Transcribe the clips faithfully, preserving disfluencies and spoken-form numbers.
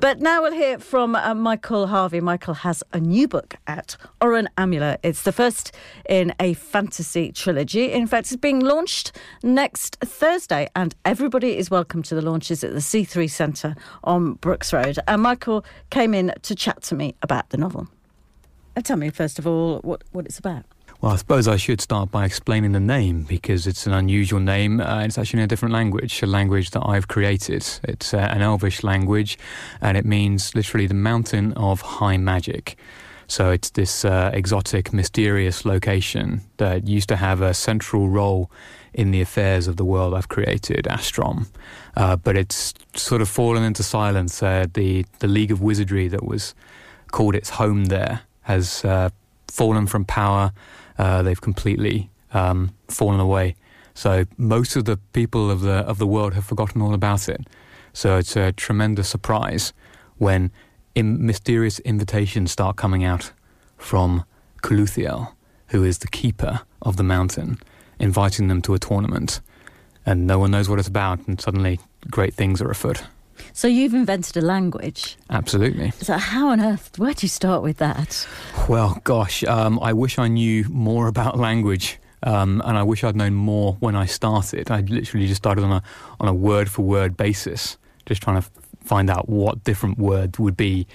But now we'll hear from uh, Michael Harvey. Michael has a new book out, Oren Amula. It's the first in a fantasy trilogy. In fact, it's being launched next Thursday, and everybody is welcome to the launches at the C three Centre on Brooks Road. And Michael came in to chat to me about the novel. And tell me, first of all, what, what it's about. Well, I suppose I should start by explaining the name, because it's an unusual name. Uh, it's actually in a different language, a language that I've created. It's uh, an Elvish language, and it means literally the mountain of high magic. So it's this uh, exotic, mysterious location that used to have a central role in the affairs of the world I've created, Astrom. Uh, but it's sort of fallen into silence. Uh, the, the League of Wizardry that was called its home there has uh, fallen from power. Uh, they've completely um, fallen away. So most of the people of the of the world have forgotten all about it. So it's a tremendous surprise when in mysterious invitations start coming out from Kuluthiel, who is the keeper of the mountain, inviting them to a tournament. And no one knows what it's about, and suddenly great things are afoot. So you've invented a language. Absolutely. So how on earth, where do you start with that? Well, gosh, um, I wish I knew more about language, um, and I wish I'd known more when I started. I literally just started on a on a word-for-word basis, just trying to find out what different words would be.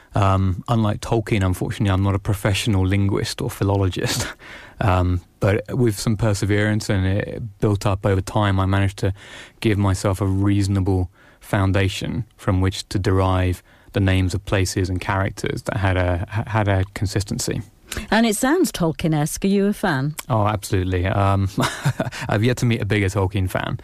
Um, unlike Tolkien, unfortunately, I'm not a professional linguist or philologist. Um, but with some perseverance and it built up over time, I managed to give myself a reasonable foundation from which to derive the names of places and characters that had a had a consistency. And it sounds Tolkien-esque. Are you a fan? Oh, absolutely. Um, I've yet to meet a bigger Tolkien fan.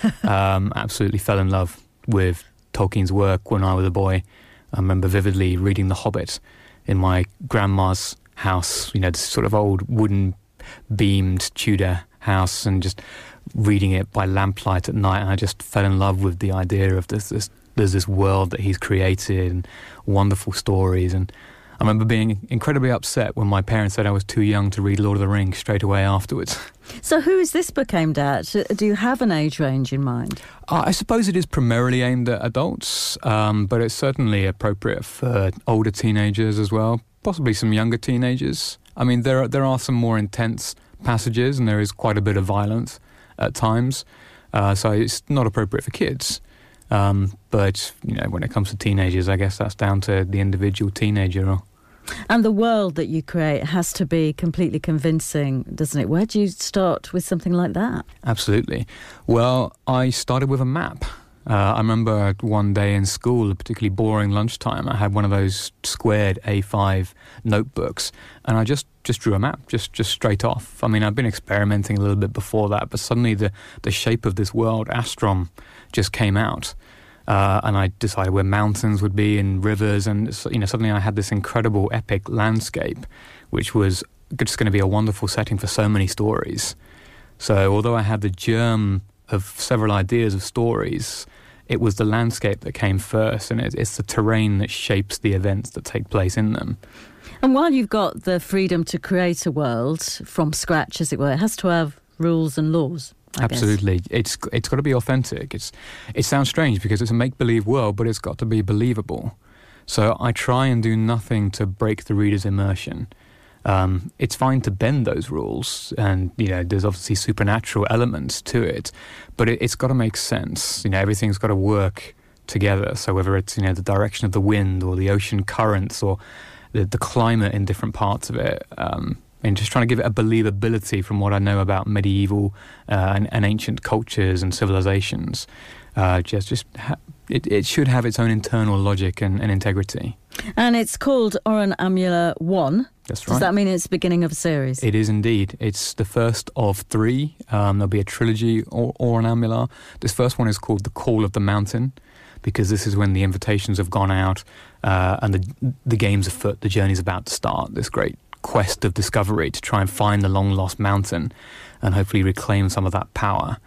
um, absolutely fell in love with Tolkien's work when I was a boy. I remember vividly reading The Hobbit in my grandma's house, you know, this sort of old wooden beamed Tudor house, and just reading it by lamplight at night, and I just fell in love with the idea of this, this there's this world that he's created and wonderful stories. And I remember being incredibly upset when my parents said I was too young to read Lord of the Rings straight away afterwards. So who is this book aimed at? Do you have an age range in mind? Uh, I suppose it is primarily aimed at adults, um, but it's certainly appropriate for older teenagers as well, possibly some younger teenagers. I mean, there are, there are some more intense passages, and there is quite a bit of violence at times, uh, so it's not appropriate for kids. Um, but, you know, when it comes to teenagers, I guess that's down to the individual teenager. And the world that you create has to be completely convincing, doesn't it? Where do you start with something like that? Absolutely. Well, I started with a map. Uh, I remember one day in school, a particularly boring lunchtime, I had one of those squared A five notebooks, and I just, just drew a map, just just straight off. I mean, I've been experimenting a little bit before that, but suddenly the, the shape of this world, Astrom, just came out. Uh, and I decided where mountains would be and rivers, and you know, suddenly I had this incredible epic landscape, which was just going to be a wonderful setting for so many stories. So although I had the germ of several ideas of stories, it was the landscape that came first, and it, it's the terrain that shapes the events that take place in them. And while you've got the freedom to create a world from scratch, as it were, it has to have rules and laws. I Absolutely. guess. It's it's got to be authentic. It's It sounds strange because it's a make-believe world, but it's got to be believable. So I try and do nothing to break the reader's immersion. Um, it's fine to bend those rules, and you know, there's obviously supernatural elements to it, but it, it's got to make sense. You know, everything's got to work together. So whether it's, you know, the direction of the wind or the ocean currents or the, the climate in different parts of it, um, and just trying to give it a believability from what I know about medieval uh, and, and ancient cultures and civilizations. Uh, just, just ha- it, it should have its own internal logic and, and integrity. And it's called Oren Amula one. That's right. Does that mean it's the beginning of a series? It is indeed. It's the first of three. Um, there'll be a trilogy, or Oren Amula. This first one is called The Call of the Mountain, because this is when the invitations have gone out uh, and the the game's afoot, the journey's about to start, this great quest of discovery to try and find the long-lost mountain and hopefully reclaim some of that power.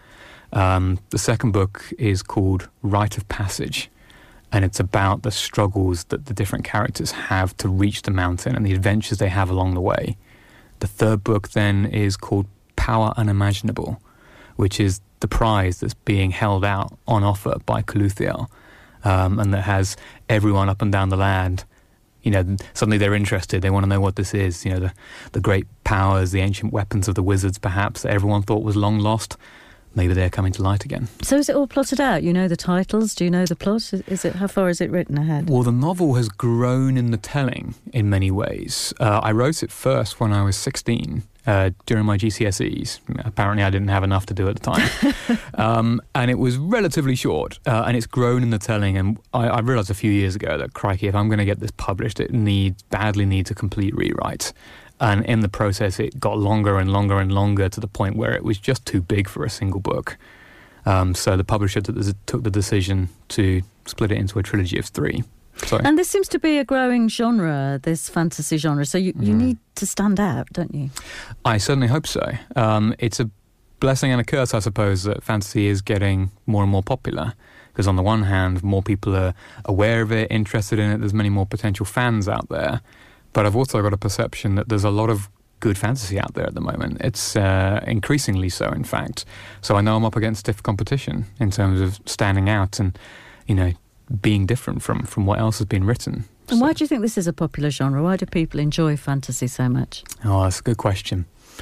Um, the second book is called Rite of Passage, and it's about the struggles that the different characters have to reach the mountain and the adventures they have along the way. The third book then is called Power Unimaginable, which is the prize that's being held out on offer by Kuluthiel. um, and that has everyone up and down the land. You know, suddenly they're interested. They want to know what this is. You know, the, the great powers, the ancient weapons of the wizards, perhaps, that everyone thought was long lost. Maybe they're coming to light again. So is it all plotted out? You know the titles? Do you know the plot? Is it, how far is it written ahead? Well, the novel has grown in the telling in many ways. Uh, I wrote it first when I was sixteen, uh, during my G C S Es. Apparently I didn't have enough to do at the time. um, and it was relatively short, uh, and it's grown in the telling. And I, I realised a few years ago that, crikey, if I'm going to get this published, it needs badly needs a complete rewrite. And in the process, it got longer and longer and longer to the point where it was just too big for a single book. Um, so the publisher t- took the decision to split it into a trilogy of three. Sorry. And this seems to be a growing genre, this fantasy genre. So you, you mm. need to stand out, don't you? I certainly hope so. Um, it's a blessing and a curse, I suppose, that fantasy is getting more and more popular. Because on the one hand, more people are aware of it, interested in it. There's many more potential fans out there. But I've also got a perception that there's a lot of good fantasy out there at the moment. It's uh, increasingly so, in fact. So I know I'm up against stiff competition in terms of standing out and, you know, being different from, from what else has been written. And so, why do you think this is a popular genre? Why do people enjoy fantasy so much? Oh, that's a good question.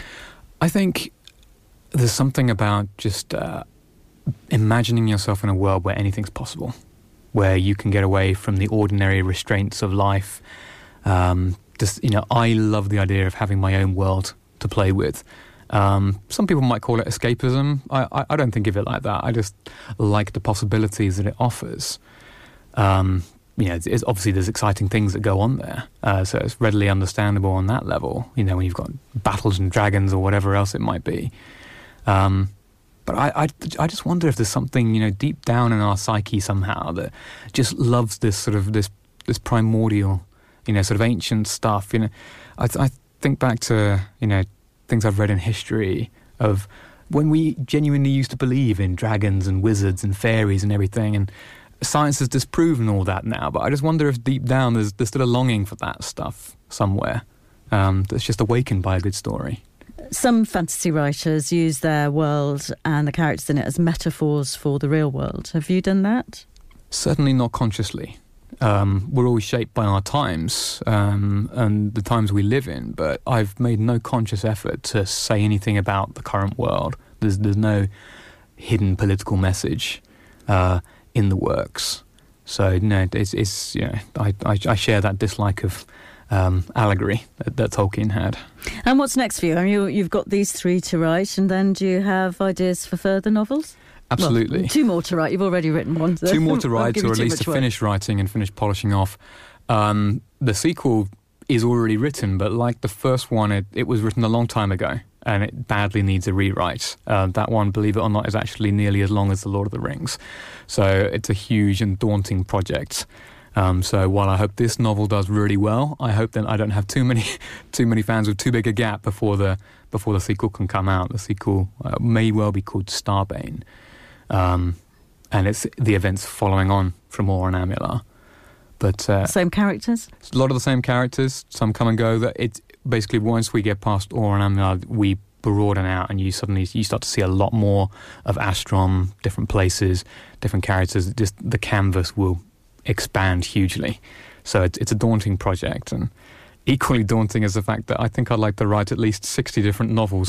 I think there's something about just uh, imagining yourself in a world where anything's possible, where you can get away from the ordinary restraints of life. Um, just, you know, I love the idea of having my own world to play with. Um, some people might call it escapism. I, I, I don't think of it like that. I just like the possibilities that it offers. Um, you know, it's, it's obviously there's exciting things that go on there, uh, so it's readily understandable on that level. You know, when you've got battles and dragons or whatever else it might be. Um, but I, I, I just wonder if there's something, you know, deep down in our psyche somehow that just loves this sort of this this primordial, you know, sort of ancient stuff. You know, I, I think back to, you know, things I've read in history of when we genuinely used to believe in dragons and wizards and fairies and everything, and science has disproven all that now. But I just wonder if deep down there's, there's still a longing for that stuff somewhere um, that's just awakened by a good story. Some fantasy writers use their world and the characters in it as metaphors for the real world. Have you done that? Certainly not consciously. Um, we're always shaped by our times um, and the times we live in, but I've made no conscious effort to say anything about the current world. There's there's no hidden political message uh, in the works. So, you know, it's, it's you know, I, I, I share that dislike of um, allegory that, that Tolkien had. And what's next for you? I mean, you, you've got these three to write, and then do you have ideas for further novels? Absolutely. Well, two more to write. You've already written one. So two more to write, or at least to work. finish writing and finish polishing off. Um, the sequel is already written, but like the first one, it, it was written a long time ago, and it badly needs a rewrite. Uh, that one, believe it or not, is actually nearly as long as The Lord of the Rings. So it's a huge and daunting project. Um, so while I hope this novel does really well, I hope that I don't have too many too many fans with too big a gap before the before the sequel can come out. The sequel uh, may well be called Starbane. Um, and it's the events following on from Auron Amular. But uh, same characters? A lot of the same characters. Some come and go. That it basically, once we get past Auron Amular, we broaden out, and you suddenly you start to see a lot more of Astrom, different places, different characters. Just the canvas will expand hugely. So it's it's a daunting project, and equally daunting is the fact that I think I'd like to write at least sixty different novels.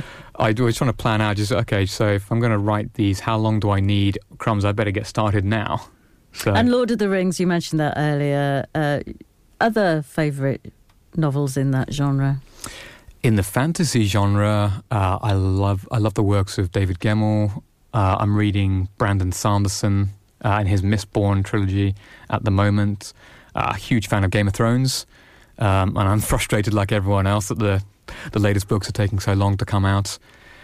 I was trying to plan out, just, okay, so if I'm going to write these, how long do I need? Crumbs, I better get started now. So. And Lord of the Rings, you mentioned that earlier. Uh, other favourite novels in that genre? In the fantasy genre, uh, I love I love the works of David Gemmell. Uh, I'm reading Brandon Sanderson uh, in his Mistborn trilogy at the moment. Uh, huge fan of Game of Thrones. Um, and I'm frustrated, like everyone else, that the the latest books are taking so long to come out.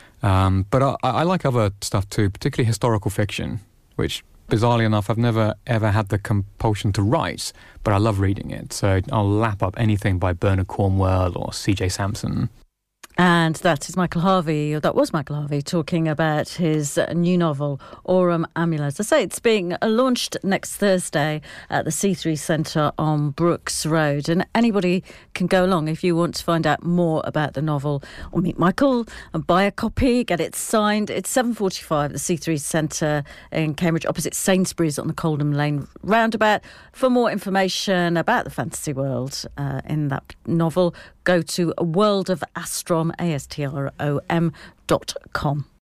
Um, but I, I like other stuff too, particularly historical fiction, which, bizarrely enough, I've never ever had the compulsion to write, but I love reading it. So I'll lap up anything by Bernard Cornwell or C J Sampson. And that is Michael Harvey, or that was Michael Harvey, talking about his new novel, Aurum Amula. As I say, it's being launched next Thursday at the C three Centre on Brooks Road. And anybody can go along if you want to find out more about the novel or meet Michael and buy a copy, get it signed. It's seven forty-five at the C three Centre in Cambridge, opposite Sainsbury's on the Coldham Lane roundabout. For more information about the fantasy world uh, in that novel, go to World of Astrom, A S T R O M dot com.